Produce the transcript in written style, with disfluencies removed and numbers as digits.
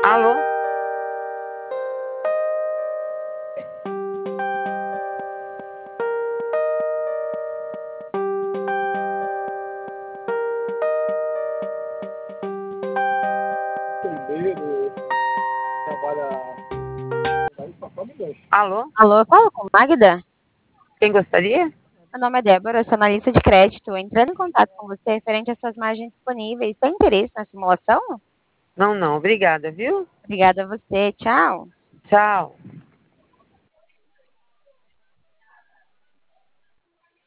Alô? Enfermeiro, trabalha aí só come lanche. Alô? Alô, eu falo com Magda? Quem gostaria? Meu nome é Débora, eu sou analista de crédito. Entrando em contato com você referente às suas margens disponíveis. Tem interesse na simulação? Não, não, obrigada, viu? Obrigada a você. Tchau. Tchau.